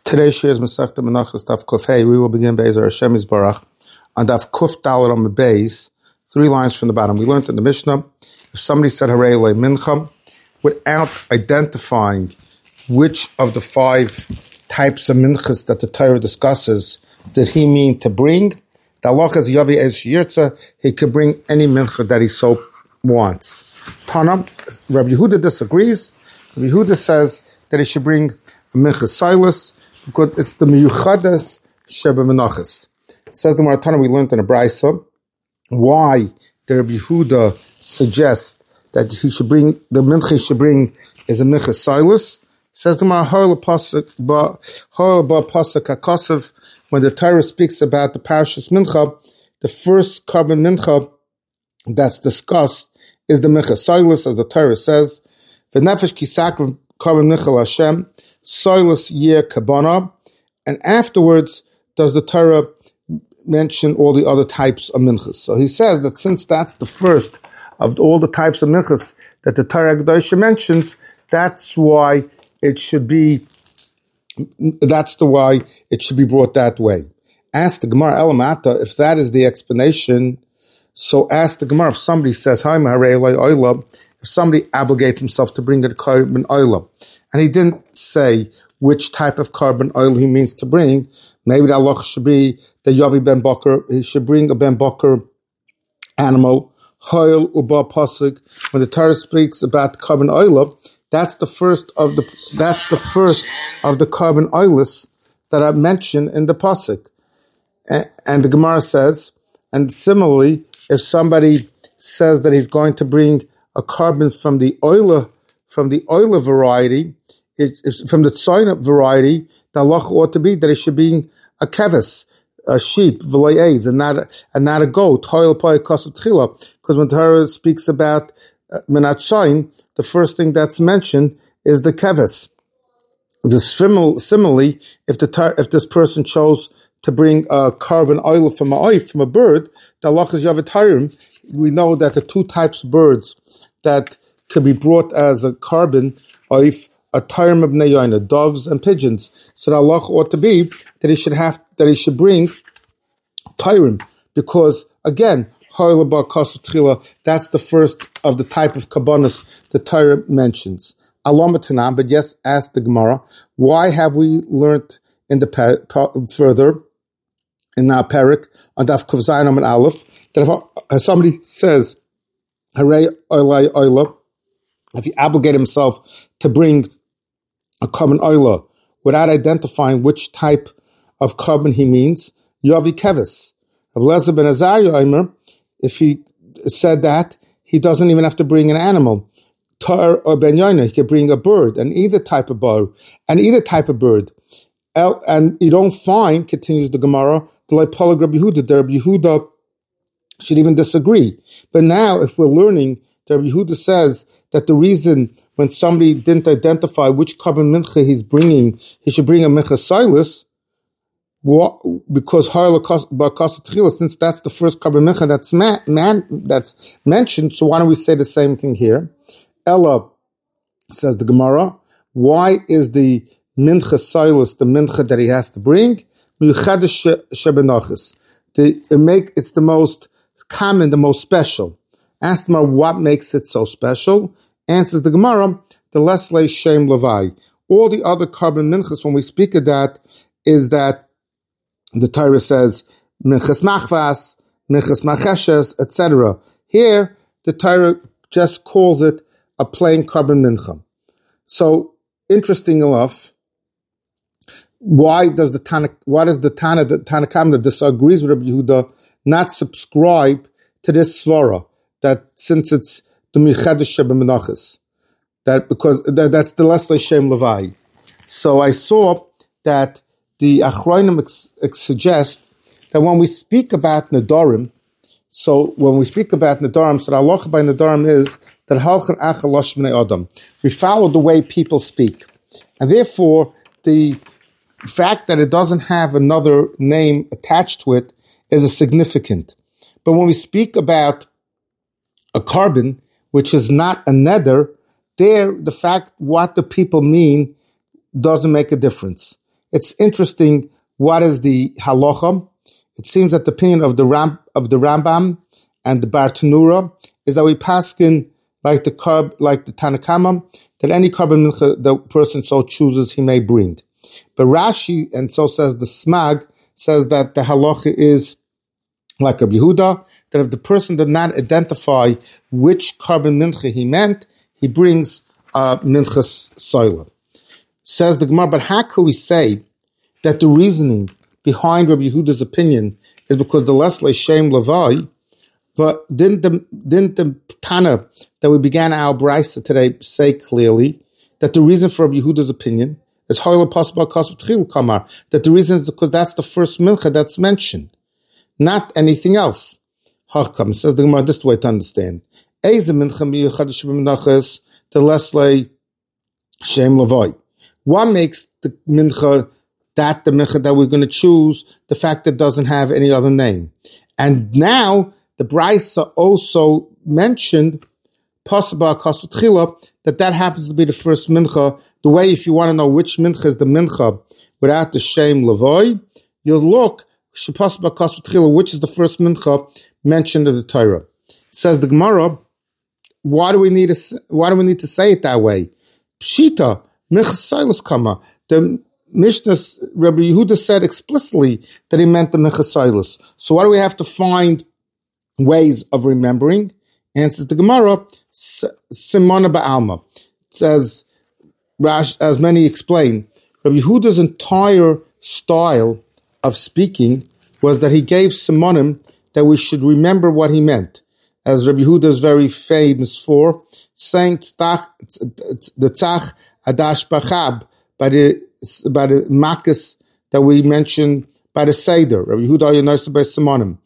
Today's share is Masechta Menachos Daf Kuf Hey. We will begin Be'ezer Hashem Yisbarach on Daf Kuf Dalet on the Beis, 3 lines from the bottom. We learned in the Mishnah, if somebody said Harei Le Mincha, without identifying which of the 5 types of minchas that the Torah discusses did he mean to bring, the halacha is Yavi Ez Shiyirtza, he could bring any mincha that he so wants. Tana, Rabbi Yehuda disagrees. Rabbi Yehuda says that he should bring a mincha silas, because it's the miyuchadas sheba menachas. It says the Maratana we learned in a brayso why the Rabbi Yehuda suggests that he should bring the mincha he should bring is a mincha silas. It says the Maratana pasuk hakosov when the Torah speaks about the parashas mincha, the first carbon mincha that's discussed is the mincha silas, as the Torah says, v'nefesh kisakv carbon mincha Hashem. Silas Yer Kabana, and afterwards does the Torah mention all the other types of minchas. So he says that since that's the first of all the types of minchas that the Torah Kedosha mentions, that's why it should be brought that way. Ask the Gemara Elamata if that is the explanation. So ask the Gemara if somebody says if somebody obligates himself to bring a carbon oil, and he didn't say which type of carbon oil he means to bring, maybe the halacha should be the Yavi ben Bakr, he should bring a ben Bakr animal, Hoil Uba Pasuk. When the Torah speaks about carbon oil, that's the first of the carbon oils that are mentioned in the Pasuk. And the Gemara says, and similarly, if somebody says that he's going to bring a carbon from the oiler variety, from the tzoyin variety, the halacha ought to be that it should be a keves, a sheep, and not a goat. Because when Torah speaks about minat tzoyin, the first thing that's mentioned is the keves. Similarly, if this person chose to bring a carbon oil from a bird, the halacha is yavetayrim. We know that the 2 types of birds that could be brought as a carbon oif, a tyrim of neyoina, doves and pigeons. So the halacha ought to be that he should bring tyrim, because again, that's the first of the type of kabbanas the Torah mentions. Alamatanam, but yes, ask the Gemara, why have we learned in the further in our parak on Daf Kuf Zayin and Aleph that if somebody says Harei Oilai Oila, if he obligated himself to bring a carbon oila without identifying which type of carbon he means, Yavi Kevis. Rabbi ben Azariah Omer, if he said that, he doesn't even have to bring an animal. Tar or ben Yoina, he could bring a bird, and either type of bird. And you don't find, continues the Gemara, the Leipolag Rabbi Yehuda, the Rabbi Yehuda should even disagree. But now, if we're learning, the Rabbi Yehuda says that the reason when somebody didn't identify which carbon mincha he's bringing, he should bring a mincha silas, because since that's the first carbon mincha that's mentioned, so why don't we say the same thing here? Ella, says the Gemara, why is the mincha silas the mincha that he has to bring? It's the most common, the most special. Ask the Gemara what makes it so special. Answers the Gemara, the Lesle Shem Levai. All the other carbon minchas, when we speak of that, is that the Torah says minchas machvas, minchas macheshes, etc. Here, the Torah just calls it a plain carbon mincha. So, interesting enough, why does the Tanakhama that disagrees with Rabbi Yehuda not subscribe to this svara, that since it's the Michadesh Sheba Menachas, because that's the Lesle Shem Levai. So I saw that the Achronim suggest that when we speak about Nedarim, so the halacha by Nedarim is that halchen achalosh bnei adam. We follow the way people speak, and therefore the fact that it doesn't have another name attached to it is a significant. But when we speak about a carbon, which is not a neder, there the fact what the people mean doesn't make a difference. it's interesting. What is the halacha? It seems that the opinion of the Rambam and the Bartanura is that we paskin like the Tanakama, that any carbon mincha the person so chooses he may bring. But Rashi, and so says the Smag, says that the halacha is like Rabbi Yehuda, that if the person did not identify which carbon mincha he meant, he brings minchas soila. Says the Gemara, but how could we say that the reasoning behind Rabbi Yehuda's opinion is because the Lesle Shem Levai? But didn't the Tana that we began our brisa today say clearly that the reason for Rabbi Yehuda's opinion is Hoyle possible Kamar, that the reason is because that's the first mincha that's mentioned, not anything else. Hakam says the Gemara, this is the way to understand. Eze mincha miyuchad sheb'menachas the Lesle Shem Levai. What makes the mincha that we're going to choose, the fact that it doesn't have any other name? And now the Brisa also mentioned that happens to be the first mincha. The way, if you want to know which mincha is the mincha without the shem lavoy, you'll look which is the first mincha mentioned in the Torah. Says the Gemara, why do we need to say it that way? Pshita mincha silas kama. The Mishnah, Rabbi Yehuda said explicitly that he meant the mincha silas. So why do we have to find ways of remembering? Answers the Gemara, Simona Ba'alma. Says, as many explain, Rabbi Yehuda's entire style of speaking was that he gave simonim that we should remember what he meant. As Rabbi Yehuda is very famous for, saying the tzach adash bachab by the makas that we mentioned by the Seder. Rabbi Yehuda Yonosah by simonim.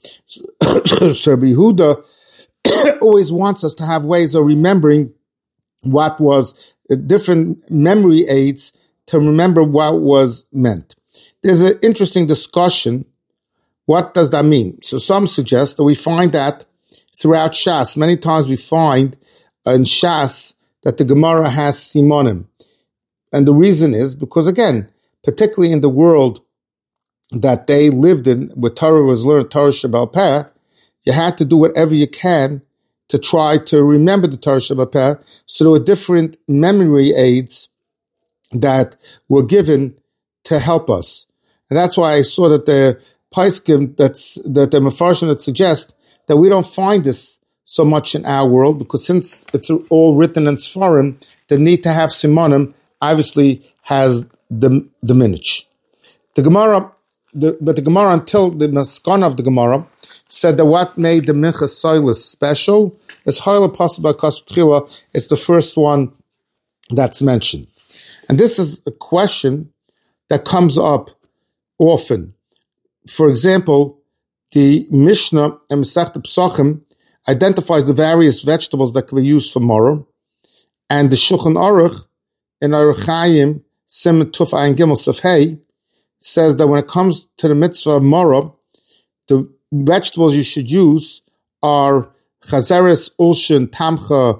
So Rabbi Yehuda always wants us to have ways of remembering what was different memory aids to remember what was meant. There's an interesting discussion. What does that mean? So some suggest that we find that throughout Shas. Many times we find in Shas that the Gemara has simonim. And the reason is because, again, particularly in the world that they lived in, where Torah was learned, Torah Sheba'al Peh, you had to do whatever you can to try to remember the Torah Sheba'al Peh. So there were different memory aids that were given to help us. And that's why I saw that the Paiskim, that the Mefarshim that suggest that we don't find this so much in our world, because since it's all written in Sfarim, the need to have Simonim obviously has diminished. The Gemara, but the Gemara, until the Maskana of the Gemara, said that what made the Mincha Soilus special is Hoyle Possible Kasutchila. It's the first one that's mentioned. And this is a question that comes up often. For example, the Mishnah and Masechta Pesachim identifies the various vegetables that can be used for maror, and the Shulchan Aruch in Aruch Chaim Siman Tuf Ayin Gimel Sef Hey says that when it comes to the mitzvah of maror, the vegetables you should use are chazeres, ulshin, tamcha,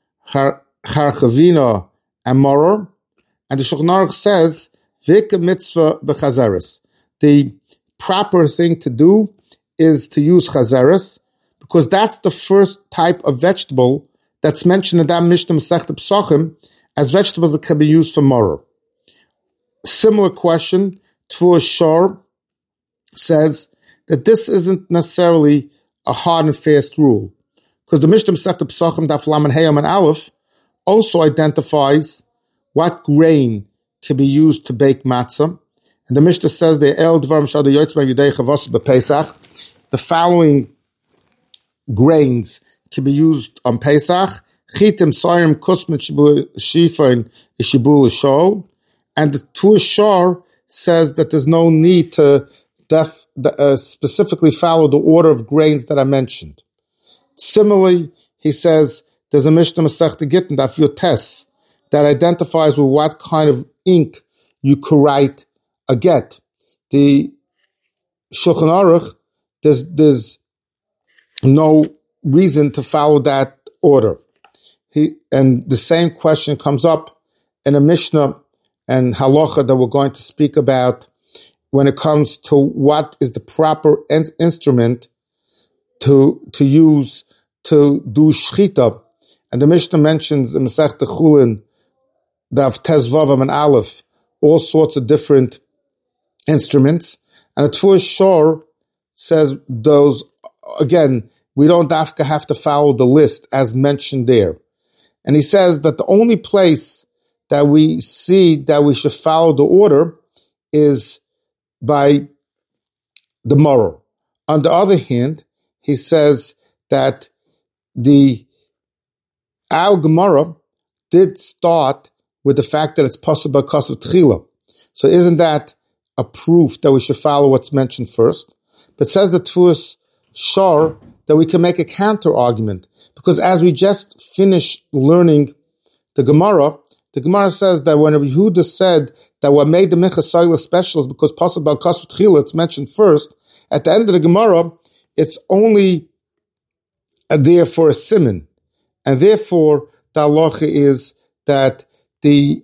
charchavina, and maror. And the Shulchan Aruch says vik mitzvah bechazeres. The proper thing to do is to use chazeres, because that's the first type of vegetable that's mentioned in that Mishnah Masechta Pesachim as vegetables that can be used for maror. Similar question, Tvua Shor says that this isn't necessarily a hard and fast rule, because the Mishnah Masechta Pesachim Daf Lamed Heyam and Aleph also identifies what grain can be used to bake matzah. And the Mishnah says the following grains can be used on Pesach: chitim, sayim, kusmet, shifain, ishibul, shol. And the Tvua Shor says that there's no need to specifically follow the order of grains that I mentioned. Similarly, he says there's a Mishnah Masechta Gittin Daf Yotes that identifies with what kind of ink you could write a get. The Shulchan Aruch, there's no reason to follow that order. And the same question comes up in a Mishnah and halacha that we're going to speak about when it comes to what is the proper instrument to use to do shchita. And the Mishnah mentions in Masechta Chulin, Daf Tes Vav and Aleph, all sorts of different instruments. And the Tfuah Shor says those, again, we don't have to follow the list as mentioned there. And he says that the only place that we see that we should follow the order is by the Moror. On the other hand, he says that our Gemara did start with the fact that it's possible because of Tchila. So isn't that a proof that we should follow what's mentioned first? But says the Tfuah Shor that we can make a counter argument, because as we just finished learning the Gemara says that when Yehuda said that what made the Mincha Soila special is because possible because of Tchila, it's mentioned first. At the end of the Gemara, it's only there for a siman, and therefore the halacha is that the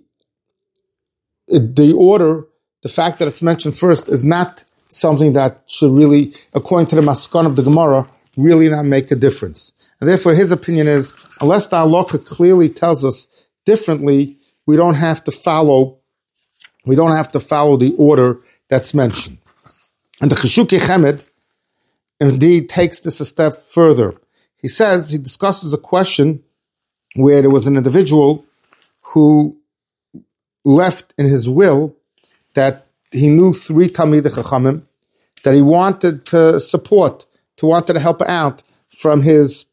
order, the fact that it's mentioned first, is not something that should really, according to the Maskan of the Gemara, really not make a difference. And therefore his opinion is, unless the halacha clearly tells us differently, we don't have to follow the order that's mentioned. And the Cheshukei Chemed indeed takes this a step further. He discusses a question where there was an individual who left in his will that he knew 3 Talmidei Chachamim that he wanted to support, wanted to help out from his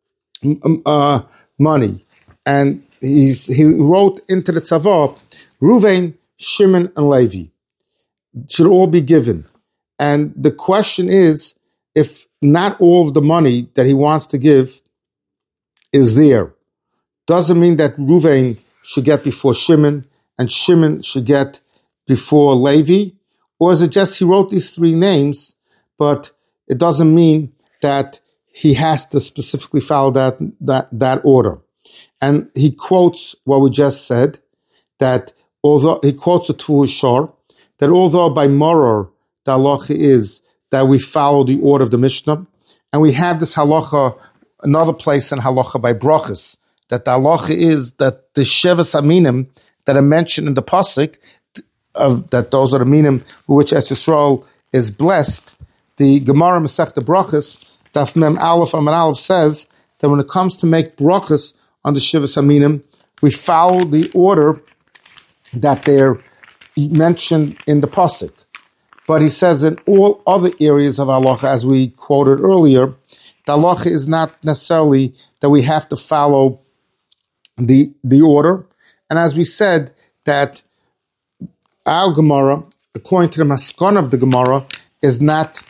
money. And he wrote into the tzavah, Ruvain, Shimon, and Levi should all be given. And the question is, if not all of the money that he wants to give is there, doesn't mean that Ruvain should get before Shimon and Shimon should get before Levi? Or is it just he wrote these 3 names, but it doesn't mean that he has to specifically follow that order? And he quotes what we just said, that although he quotes the Tfuah Shor, that although by Moror the halacha is that we follow the order of the Mishnah, and we have this halacha, another place in halacha by brachas, that the halacha is that the Shevas Aminim that are mentioned in the pasuk, that those are the minim with which Eretz Yisrael is blessed. The Gemara Masechta Brachas, Daf Mem Aleph Amar Aleph says that when it comes to make brachas on the Shivas Aminim, we follow the order that they're mentioned in the pasuk. But he says in all other areas of halacha, as we quoted earlier, the halacha is not necessarily that we have to follow the order. And as we said, that our Gemara, according to the Maskon of the Gemara, is not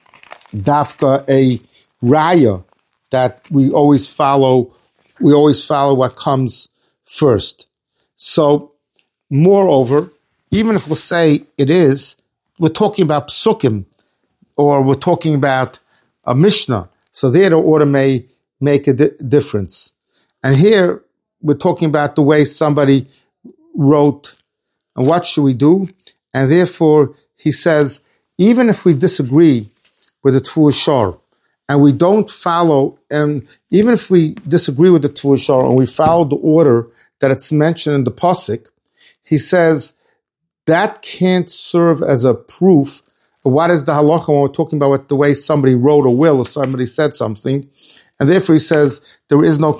dafka a raya that we always follow what comes first. So, moreover, even if we'll say it is, we're talking about psukim, or we're talking about a Mishnah, so there the order may make a difference. And here, we're talking about the way somebody wrote, and what should we do? And therefore, he says, even if we disagree with the Tfuah Shor, and we don't follow, and even if we disagree with the Tfuah Shor, and we follow the order that it's mentioned in the pasuk, he says, that can't serve as a proof of what is the halacha when we're talking about the way somebody wrote a will or somebody said something. And therefore he says there is no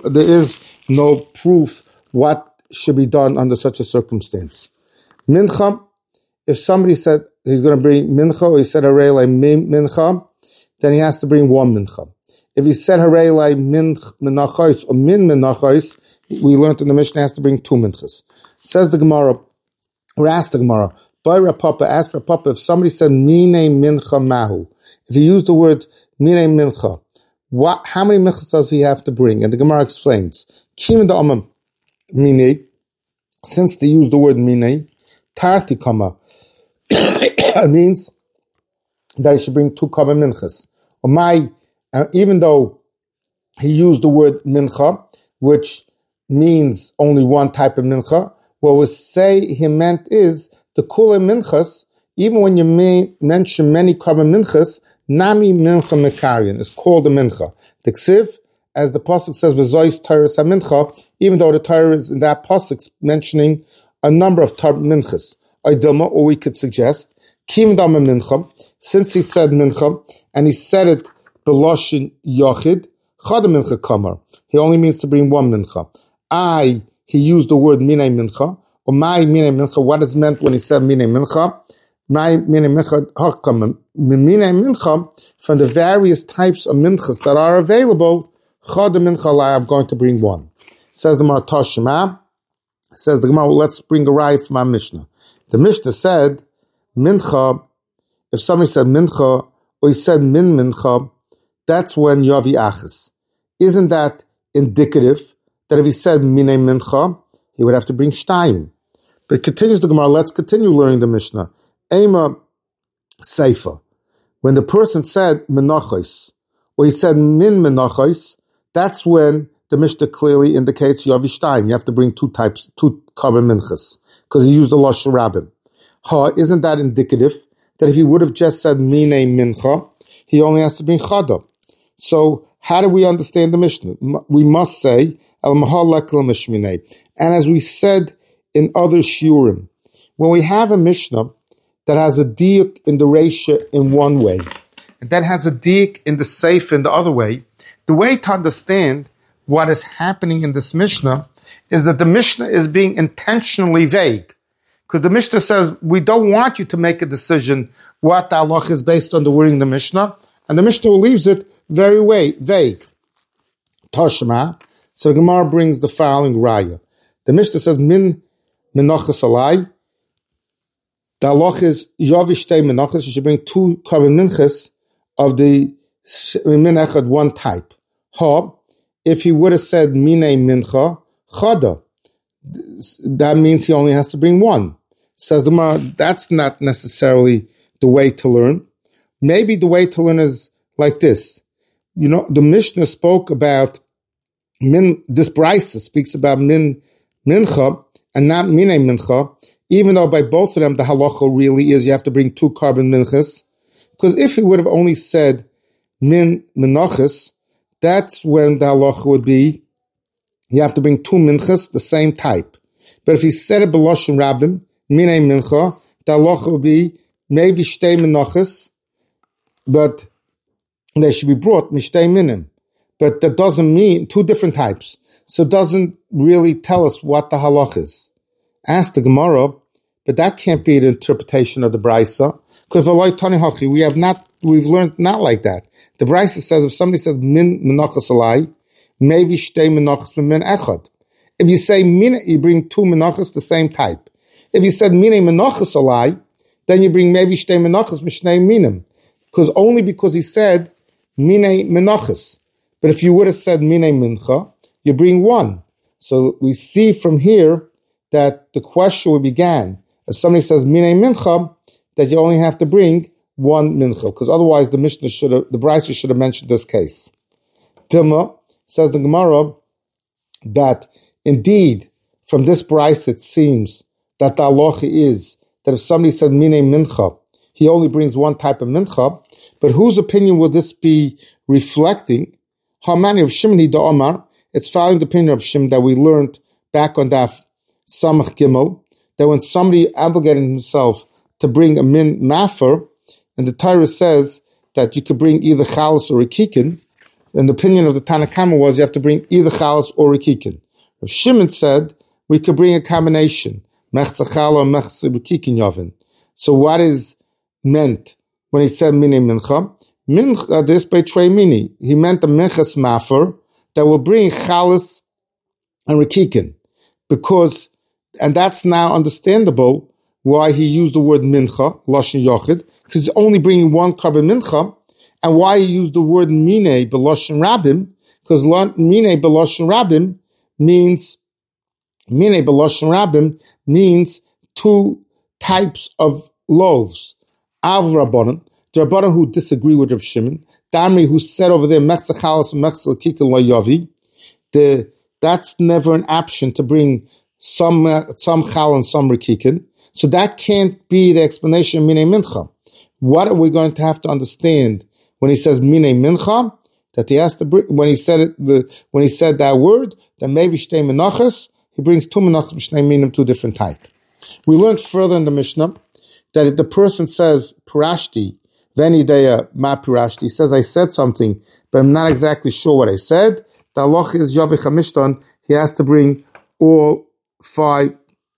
proof what should be done under such a circumstance. Mincha, if somebody said he's going to bring mincha, or he said harei lai mincha, then he has to bring 1 mincha. If he said harei lai minachos or min minachos, we learned in the Mishnah he has to bring 2 minchas. Says the Gemara, or asked the Gemara, by Rav Papa, asked Rav Papa, if somebody said mine mincha mahu, if he used the word mine mincha, how many minchas does he have to bring? And the Gemara explains, Kim da amam mine, since they use the word mine, tarti kama, means that he should bring 2 kama minchas. Or even though he used the word mincha, which means only one type of mincha, what we say he meant is the kula minchas, even when you mention many carbon minchas, nami mincha mekarian is called a mincha. The ksiv, as the pasuk says, v'zois Torahs hamincha, even though the Torah is in that pasuk mentioning a number of minchas. Aydilma, or we could suggest, kim dama mincha, since he said mincha, and he said it beloshin yochid, chada mincha kamar. He only means to bring one mincha. He used the word minay mincha, or my minay mincha, what is meant when he said minay mincha? My minay mincha, hakam, minay mincha, from the various types of minchas that are available, chada mincha lai, I'm going to bring one. Says the Gemara Toshima, says the Gemara, let's bring a raya from our Mishnah. The Mishnah said, mincha, if somebody said mincha, or he said min mincha, that's when yavi achas. Isn't that indicative that if he said minay mincha, he would have to bring shtayim? But continues the Gemara, let's continue learning the Mishnah. Ema seifa. When the person said menachos, or he said min menachos, that's when the Mishnah clearly indicates yavi shtayim. You have to bring two carbon minchas, because he used the lashon rabbim. Isn't that indicative that if he would have just said minay mincha, he only has to bring chada? So how do we understand the Mishnah? We must say al mahal lekel mishminei. And as we said in other shiurim, when we have a Mishnah that has a diuk in the ratio in one way, and that has a diuk in the seif in the other way, the way to understand what is happening in this Mishnah is that the Mishnah is being intentionally vague. Because the Mishnah says, we don't want you to make a decision what the halach is based on the wording of the Mishnah, and the Mishnah leaves it very vague. Toshma, so the Gemara brings the following raya. The Mishnah says, min menachas alai, the halach is yavishtei menachas, you should bring two carbon minchas of the min echad, one type. If he would have said minay mincha, chada, that means he only has to bring one. Says the Gemara, that's not necessarily the way to learn. Maybe the way to learn is like this. You know, the Mishnah spoke about this Brisa speaks about mincha and not minay mincha, even though by both of them the halacha really is you have to bring two carbon minchas. Because if he would have only said min menachas, that's when the halacha would be you have to bring two minchas, the same type. But if he said it b'loshen rabbim, minay mincha, the halacha would be maybe shtei menachas, but they should be brought mishtei minim. But that doesn't mean two different types. So it doesn't really tell us what the halach is. Ask the Gemara, but that can't be the interpretation of the Brisa. Because we've learned not like that. The Brisa says if somebody says min menachas alai, maybe shtei menachas min echad. If you say min, you bring two menachas the same type. If you said minay menachas alai, then you bring maybe shtei menachas mishnei minim. Because he said minay menachas. But if you would have said minay mincha, you bring one. So we see from here that the question began. If somebody says minay mincha, that you only have to bring one mincha, because otherwise the Brisa should have mentioned this case. Dilma says the Gemara that indeed from this Brisa it seems that the halacha is that if somebody said minay mincha, he only brings one type of mincha. But whose opinion will this be reflecting? Hamani of Shimon da Omar. It's following the opinion of Shimon that we learned back on Daf Samach Gimel, that when somebody obligated himself to bring a min mafer, and the Torah says that you could bring either chalas or rikikin, and the opinion of the Tanakama was you have to bring either chalas or rikikin. Rav Shimon said we could bring a combination, mechza chala and mechza rikikin yavin. So what is meant when he said minay mincha? Mincha, this by trey mini. He meant a minchas mafer that will bring chalas and rikikin. And that's now understandable why he used the word mincha, lashon yochid, because he's only bringing one carbon mincha, and why he used the word minay b'lashon rabbim, because minay b'lashon rabbim means two types of loaves. Av Rabbanan, the Rabbanan who disagree with Reb Shimon, Damri who said over there, Mechza Chalas and Mechza Kikel Lo Yavi, that's never an option to bring some chal and some rikikin. So that can't be the explanation of minei mincha. What are we going to have to understand when he says minei mincha? That he has to bring, when he said that word, that maybe shtei menachas, he brings two menachas b'shnei minim, two different types. We learned further in the Mishnah that if the person says Purashti, Venideya ma Purashti, he says I said something, but I'm not exactly sure what I said. The halacha is Yavich HaMishtan, he has to bring all five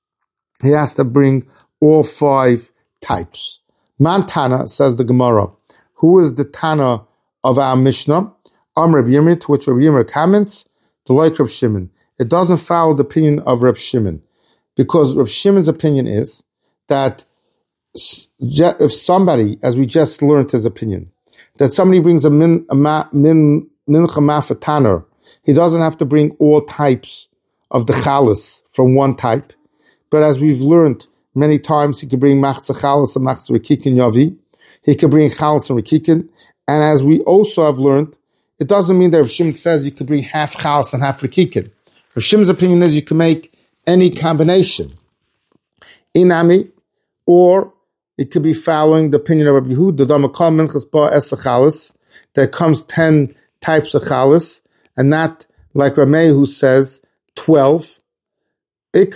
types. Man Tana, says the Gemara, who is the Tana of our Mishnah? Reb Yirmiyah, to which Reb Yirmiyah comments, the like Reb Shimon. It doesn't follow the opinion of Reb Shimon, because Reb Shimon's opinion is that if somebody, as we just learned his opinion, that somebody brings a mincha mafa tanner, he doesn't have to bring all types of the chalas from one type. But as we've learned many times, he could bring machza chalas and machza rikikin yavi. He could bring chalas and rikikin. And as we also have learned, it doesn't mean that Rav Shimon says you could bring half chalas and half rikikin. Rav Shimon's opinion is you can make any combination. Inami, or it could be following the opinion of Rabbi Yehuda, the Damakal Minchas Ba Esa Chalas, there comes 10 types of chalas, and not like Rameh who says 12. And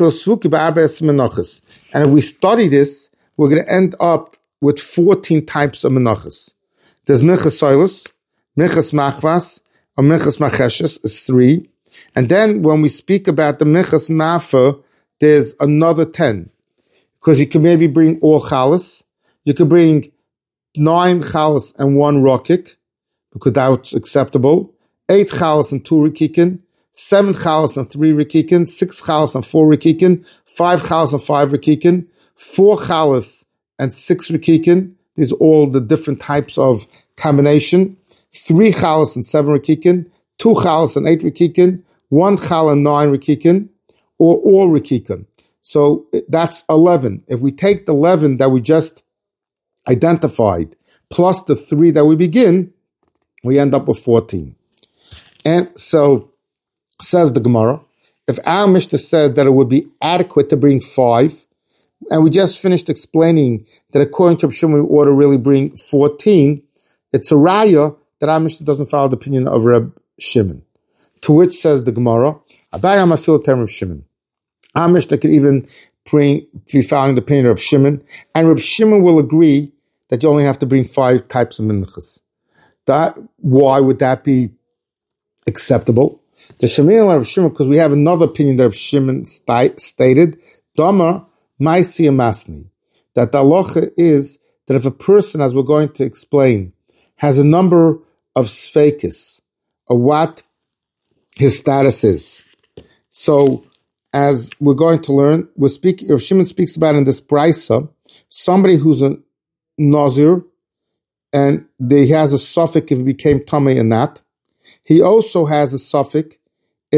if we study this, we're going to end up with 14 types of menachas. There's Minchas Soilus, Minchas Machvas, or Minchas Macheshes is 3. And then when we speak about the Minchas Mafa, there's another 10. Because you can maybe bring all chalas. You could bring 9 chalas and 1 rokik, because that's acceptable. 8 chalas and 2 rikikin. 7 chalas and 3 rikikin. 6 chalas and 4 rikikin. 5 chalas and 5 rikikin. 4 chalas and 6 rikikin. These are all the different types of combination. 3 chalas and 7 rikikin. 2 chalas and 8 rikikin. 1 chal and 9 rikikin. Or all rikikin. So that's 11. If we take the 11 that we just identified, plus the 3 that we begin, we end up with 14. And so, says the Gemara, if our Mishnah said that it would be adequate to bring 5, and we just finished explaining that according to Reb Shimon we ought to really bring 14, it's a raya that our Mishnah doesn't follow the opinion of Reb Shimon. To which says the Gemara, Abayam afil term Reb Shimon. Our Mishnah could even be following the opinion of Reb Shimon, and Reb Shimon will agree that you only have to bring 5 types of minchas. Why would that be acceptable? The Shemin of Reb Shimon, because we have another opinion that Reb Shimon stated, Dama Maisi Masni, that the halacha is that if a person, as we're going to explain, has a number of sfeikis, of what his status is. So, as we're going to learn, Rav Shimon speaks about in this brisa, somebody who's a nazir, and he has a suffix if he became tamei or not. He also has a suffix he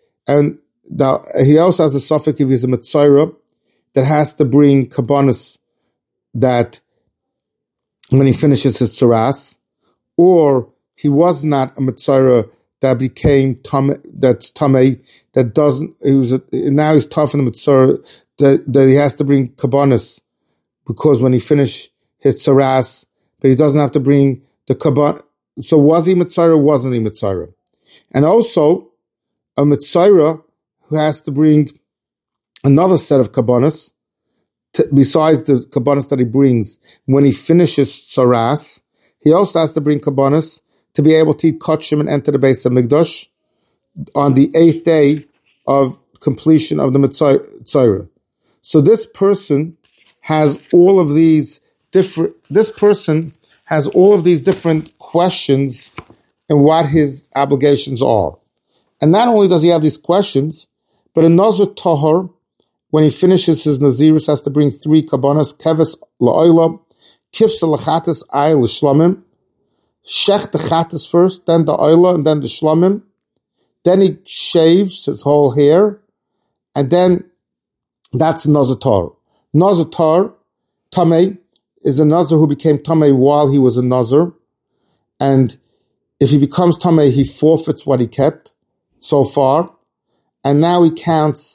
also has a suffix if he's a metzora that has to bring kabbanis that when he finishes his tzaras, or he was not a metzora that became that's tamei, that doesn't. Now he's tough in the mitzvah that he has to bring kabbanis because when he finished his tzaras, but he doesn't have to bring the kabban. So was he mitzvah or wasn't he mitzvah? And also a mitzvah who has to bring another set of kabbanis besides the kabbanis that he brings when he finishes tzaras. He also has to bring kabbanis to be able to eat kachim and enter the base of Mikdash on the 8th day of completion of the Mitzvah. So this person has all of these different questions and what his obligations are. And not only does he have these questions, but a Nazir Tahor, when he finishes his Naziris, has to bring 3 kabbanas, keves la'oila, kifsa l'chatas ay l'shlamim, shech the chatas first, then the oila, and then the shlamim. Then he shaves his whole hair, and then that's Nazir Tar. Nazir Tar, Tamei, is a Nazir who became Tamei while he was a Nazir, and if he becomes Tamei, he forfeits what he kept so far, and now he counts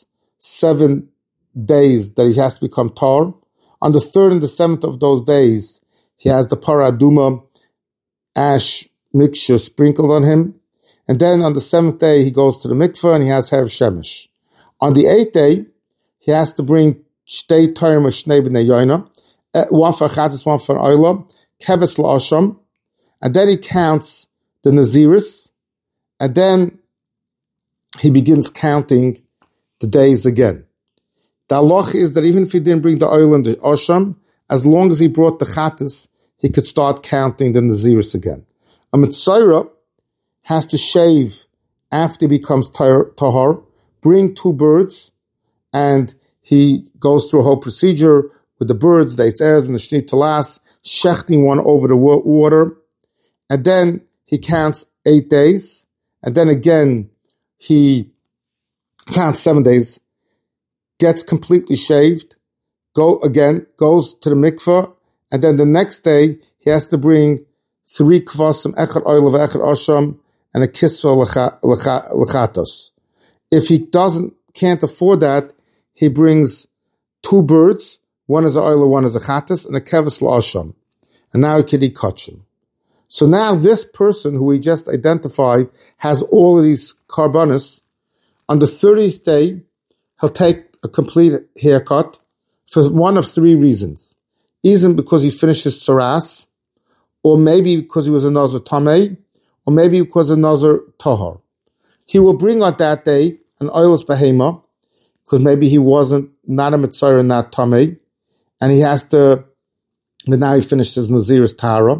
7 days that he has to become tar. On the 3rd and the 7th of those days, he has the paraduma ash mixture sprinkled on him. And then on the 7th day, he goes to the mikveh and he has Herav Shemesh. On the 8th day, he has to bring Shtei Torim Shnei B'nei Yoina, one for Chatzis, one for Oila, Keves La'asham, and then he counts the Naziris, and then he begins counting the days again. The halach is that even if he didn't bring the oil and the Asham, as long as he brought the Chatzis, he could start counting the Naziris again. A Mitzayra has to shave after he becomes tahar, bring 2 birds, and he goes through a whole procedure with the birds, the Eitzeres and the Shnei Talas, shechting one over the water, and then he counts 8 days, and then again he counts 7 days, gets completely shaved, goes to the mikveh, and then the next day he has to bring 3 kvasim, echad oil, echad asham, and a kisva lechatos. If he can't afford that, he brings 2 birds, one is a oil, one is a chatas, and a keves la'asham. And now he can eat kachim. So now this person who we just identified has all of these karbanos. On the 30th day, he'll take a complete haircut for one of 3 reasons. Either because he finishes tzaras, or maybe because he was a nazar tamei, or maybe because a nazar tahar. He will bring on that day an oilus behema, because maybe he wasn't not a mitzvah and not tamei, and he has to, but now he finished his naziris tahara.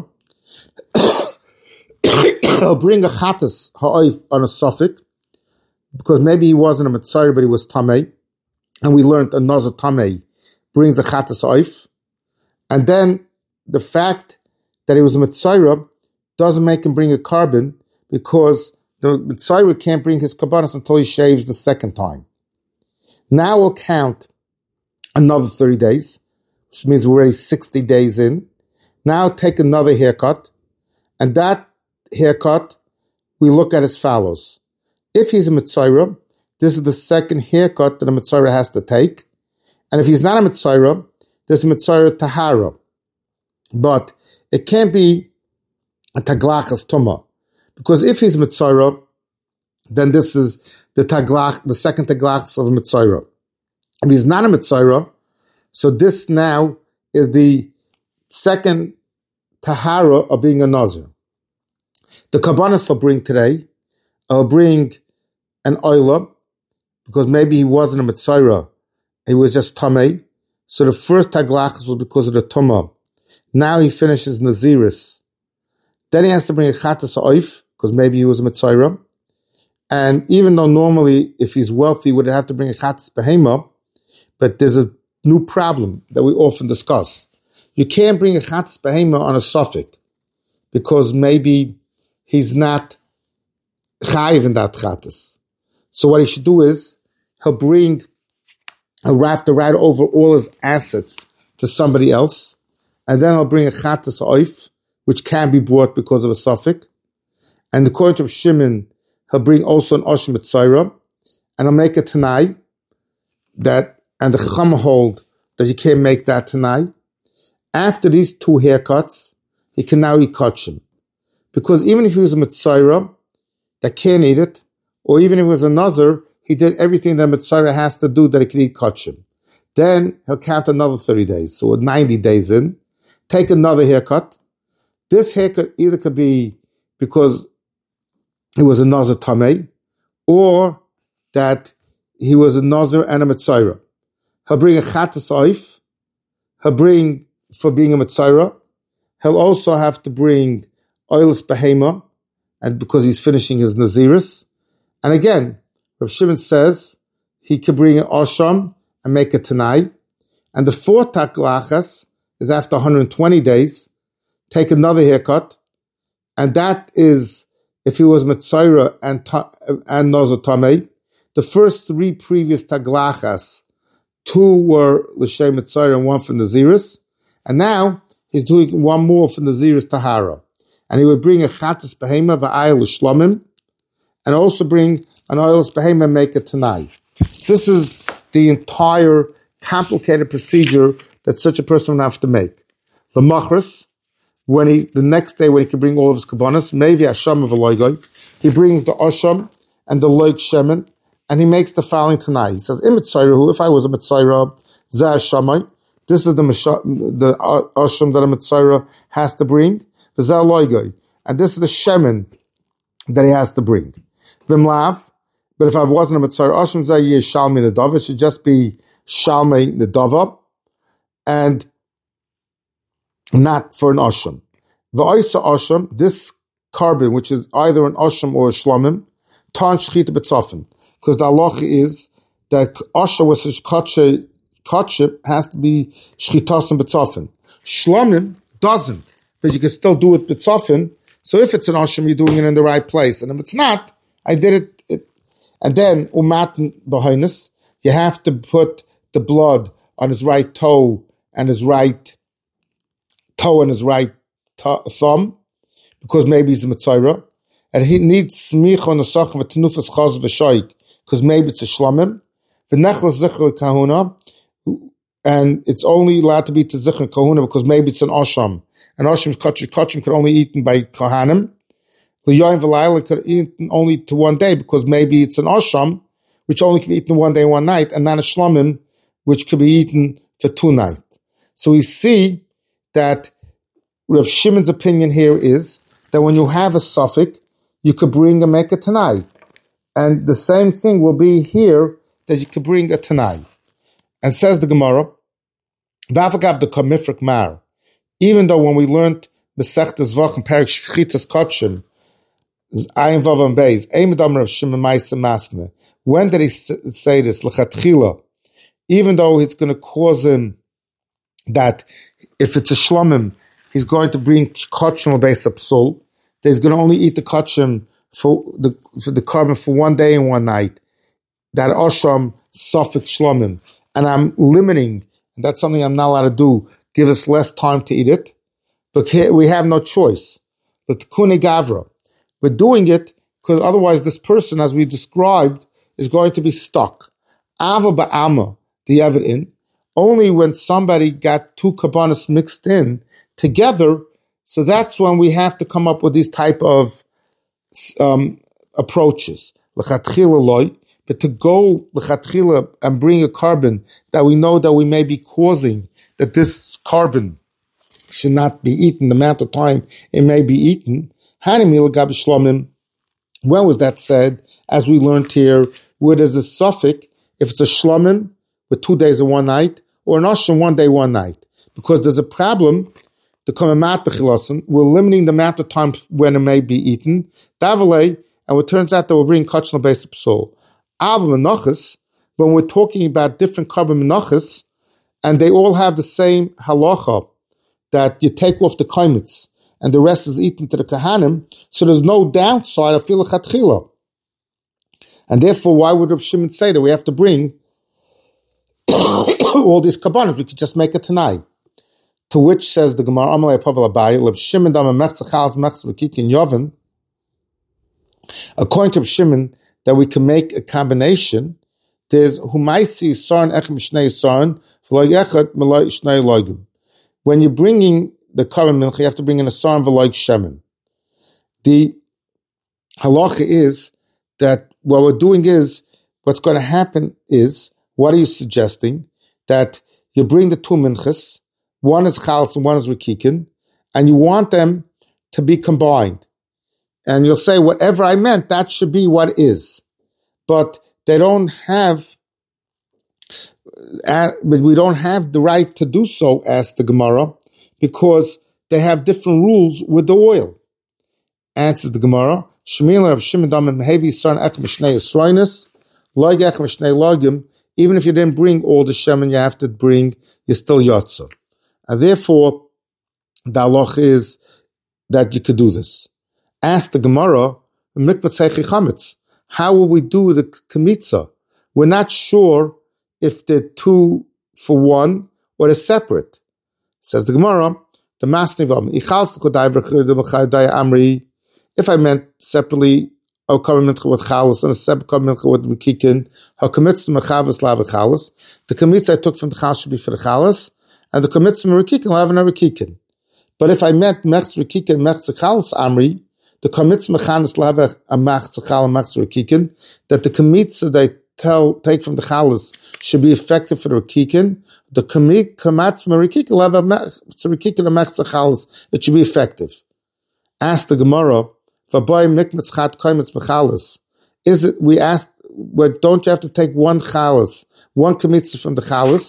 He'll bring a chatas ha'oif on a suffix, because maybe he wasn't a mitzvah but he was tamei, and we learned a nazar tamei brings a chatas ha'oif, and then the fact that he was a mitzvah doesn't make him bring a carbon, because the mitzvah can't bring his karbanos until he shaves the second time. Now we'll count another 30 days, which means we're already 60 days in. Now take another haircut, and that haircut we look at as follows. If he's a mitzvah, this is the second haircut that a mitzvah has to take. And if he's not a mitzvah, there's a mitzvah tahara. But it can't be a taglachas tuma, because if he's mitzvah, then this is the second taglachas of a mitzvah. If he's not a mitzvah, so this now is the second tahara of being a nazir. The karbanos I'll bring today, I'll bring an oila, because maybe he wasn't a mitzvah, he was just tamei. So the first taglachas was because of the tumah. Now he finishes naziris. Then he has to bring a chatas oif, because maybe he was a mitzvah. And even though normally, if he's wealthy, would have to bring a chatas behema, but there's a new problem that we often discuss. You can't bring a chatas behema on a suffix, because maybe he's not chayiv in that chatas. So what he should do is, he'll have to write over all his assets to somebody else, and then he'll bring a chatas oif, which can be brought because of a suffix. And according to Shimon, he'll bring also an osh mitzayra, and he'll make a tanai, and the chacham hold that you can't make that tanai. After these 2 haircuts, he can now eat kachim. Because even if he was a mitzayra that can't eat it, or even if he was a nazar, he did everything that a mitzayra has to do that he can eat kachim. Then he'll count another 30 days, so 90 days in, take another haircut. This haircut either could be because he was a nazar tamei, or that he was a nazar and a mitzayra. He'll bring a chatas oif. He'll bring, for being a mitzayra, he'll also have to bring oilus behema, and because he's finishing his naziris. And again, Rav Shimon says he could bring an asham and make a tanai. And the 4th taglachas is after 120 days, take another haircut, and that is if he was mitzayra and nazar tamei. The first 3 previous taglachas, 2 were l'shem mitzayra and 1 for naziris, and now he's doing 1 more for naziris tahara, and he would bring a chatas behema v'ayil l'shlomim, and also bring an oilus behema and make a tanai. This is the entire complicated procedure that such a person would have to make. L'machris, the next day when he can bring all of his kabbanas, maybe Asham of a he brings the Asham and the Loig Shemen, and he makes the following tonight. He says, if I was a Mitzayra, Zah Shamay, this is the Asham that a Mitzayra has to bring, Zah Loigai, and this is the Shemen that he has to bring. Vimlav, but if I wasn't a Mitzayra, Asham Zah Yeh Shalmei Nedava, it should just be Shalmei Nedava, and not for an Asham. V'oisa Asham, this carbon, which is either an Asham or a Shlomim, Tan Shchita B'tzofim. Because the halacha is that Asham with his kachip has to be Shchitasim B'tzofim. Shlomim doesn't, but you can still do it B'tzofim. So if it's an Asham, you're doing it in the right place. And if it's not, I did it. And then, Umatin B'hoinus, you have to put the blood on his right toe and his right thumb, because maybe he's a Mitzayra, and he needs smicha on the sachem v'tenufas chaz v'shoik, because maybe it's a shlomim. V'nechlas zichar kahuna, and it's only allowed to be to zichar kahuna because maybe it's an asham. And asham's kachim could only be eaten by kahanim. L'yoyim v'layla could eat only to one day because maybe it's an asham, which only can be eaten one day, one night, and not a shlomim, which could be eaten for 2 nights. So we see that Rav Shimon's opinion here is that when you have a suffix, you could bring a Mecca Tanai. And the same thing will be here, that you could bring a Tanai. And says the Gemara, Bavagav the Kamifrik Mar, even though when we learned Mesech Zvach and Perik Shchitas Kotshim, Ayin Vav and Beis, Eimedam Rav Shimon Maisa Masne, when did he say this? L'chatchila, even though it's going to cause him that if it's a shlomim, he's going to bring kachim or beis psul, that he's going to only eat the kachim for the carbon for 1 day and 1 night, that asham suffix shlomim, and I'm limiting, and that's something I'm not allowed to do, give us less time to eat it, but here we have no choice. The tikkunei gavra, we're doing it because otherwise this person, as we described, is going to be stuck. Ava ba'ama, the evidin, only when somebody got 2 kabbanas mixed in together, so that's when we have to come up with these type of approaches. L'chatchila loy, but to go l'chatchila and bring a carbon that we know that we may be causing, that this carbon should not be eaten, the amount of time it may be eaten. Hanimil gab shlomim. When was that said? As we learned here, where there's a suffix, if it's a shlomim with 2 days and 1 night, or an asham 1 day, 1 night. Because there's a problem, the komemat b'chilasim, we're limiting the amount of time when it may be eaten, davalei, and it turns out that we're bringing kachna beis psul. Av menachas, when we're talking about different carbon menachas, and they all have the same halacha, that you take off the kaimitz, and the rest is eaten to the kahanim, so there's no downside of filachatchila. And therefore, why would Rav Shimon say that we have to bring all these kabbanas? We could just make it tonight. To which says the Gemara, Amalei Pavel Abaye, Rav Shimon dama mechzachal mechzvakikin yoven. According to Rav Shimon, that we can make a combination. There's humaisi sarn echem shnei sarn v'loy echad v'loy shnei loygim. When you're bringing the carbon milk, you have to bring in a sarn v'loy shemen. The halacha is that what we're doing is, what's going to happen is, what are you suggesting? That you bring the 2 minchas, one is chals and one is rikikin, and you want them to be combined. And you'll say, whatever I meant, that should be what is. But they don't have, but we don't have the right to do so, as the Gemara, because they have different rules with the oil. Answers the Gemara, Shemila of Shimon Dam Heavy Son Ech Mishnei Esroinus, Log Ech Mishnei Logim, even if you didn't bring all the Shemin you have to bring, you're still Yotza. And therefore, the halach is that you could do this. Ask the Gemara, how will we do the Kemitza? We're not sure if they're 2 for 1 or they're separate. Says the Gemara, the Masnivam, if I meant separately or carbon mincha with chalas and a separate carbon mincha with rikikin, hakamitz mechavas lav chalas. The kamitz I took from the chalas should be for the chalas, and the kamitz rikikin lav and rikikin. But if I met mechz rikikin mechz chalas amri, the kamitz mechanis lav a mechz chalas mechz rikikin, that the kamitz that I take from the chalas should be effective for the rikikin. The kamitz rikikin lav a mechz rikikin a mechz chalas, it should be effective. Ask the Gemara, is it, we asked, don't you have to take one chalas, one kamitza from the chalas,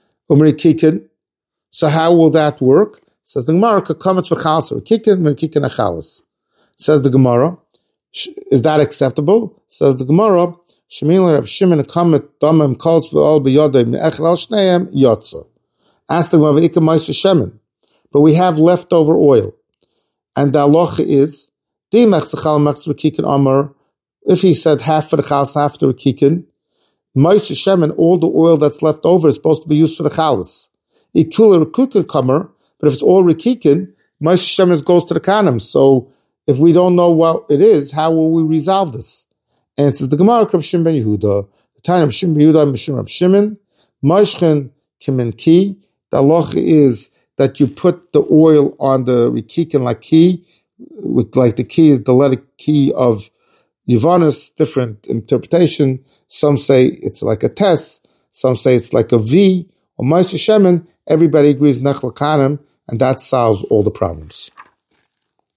so how will that work? Says the Gemara, kamitz b'chalas, rikikin a chalas. Says the Gemara, is that acceptable? Says the Gemara, Shemin Reb Shimon kamet damim kolz v'ol b'yodei me'echel al shneim yotza. Ask the Gemara, v'ika ma'aseh shemen, but we have leftover oil. And the halacha is, if he said half for the chalas, half for the rikikin, ma'aseh shemen, all the oil that's left over is supposed to be used for the chalas. Ikula rikikin kamer, but if it's all rikikin, ma'aseh shemen goes to the kanim. So if we don't know what it is, how will we resolve this? And it says the Gemara of Shimon ben Yehuda, the time of Shimon ben Yehuda, Mishum of Shimon, ma'ashchen kimin ki. The halacha is that you put the oil on the rikikin like key, with like the key is the letter key of Yavanis, different interpretation. Some say it's like a test, some say it's like a V, or Ma'aseh Shemen. Everybody agrees Nechel Kanim, and that solves all the problems.